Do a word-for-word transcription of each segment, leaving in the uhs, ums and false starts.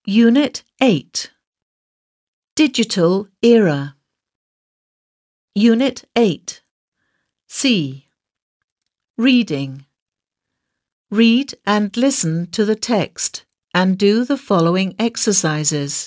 Unit eight. Digital Era. Unit eight. C. Reading. Read and listen to the text and do the following exercises.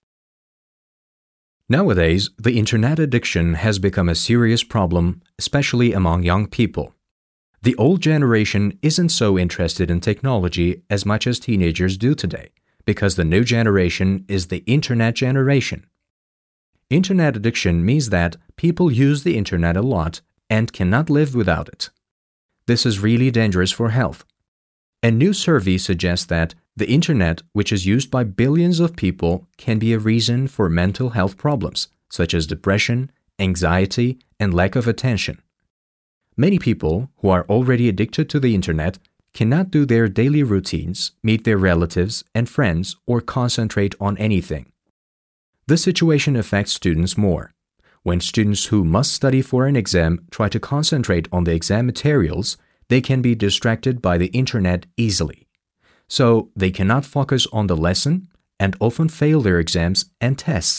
Nowadays, the internet addiction has become a serious problem, especially among young people. The old generation isn't so interested in technology as much as teenagers do today, because the new generation is the internet generation. Internet addiction means that people use the internet a lot and cannot live without it. This is really dangerous for health. A new survey suggests that the internet, which is used by billions of people, can be a reason for mental health problems, such as depression, anxiety, and lack of attention. Many people who are already addicted to the internet cannot do their daily routines, meet their relatives and friends, or concentrate on anything. This situation affects students more. When students who must study for an exam try to concentrate on the exam materials, they can be distracted by the internet easily. So they cannot focus on the lesson and often fail their exams and tests.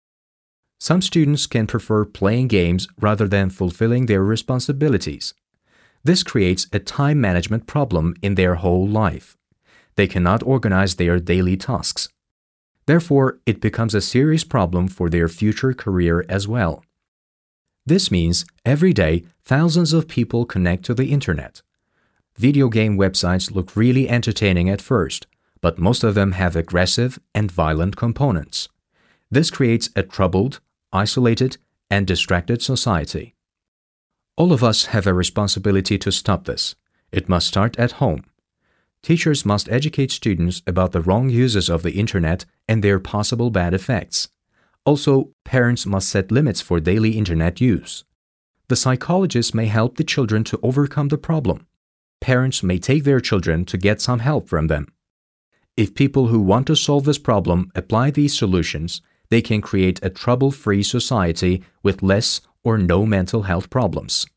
Some students can prefer playing games rather than fulfilling their responsibilities. This creates a time management problem in their whole life. They cannot organize their daily tasks. Therefore, it becomes a serious problem for their future career as well. This means every day thousands of people connect to the internet. Video game websites look really entertaining at first, but most of them have aggressive and violent components. This creates a troubled, isolated, and distracted society. All of us have a responsibility to stop this. It must start at home. Teachers must educate students about the wrong uses of the internet and their possible bad effects. Also, parents must set limits for daily internet use. The psychologists may help the children to overcome the problem. Parents may take their children to get some help from them. If people who want to solve this problem apply these solutions, they can create a trouble-free society with less or no mental health problems.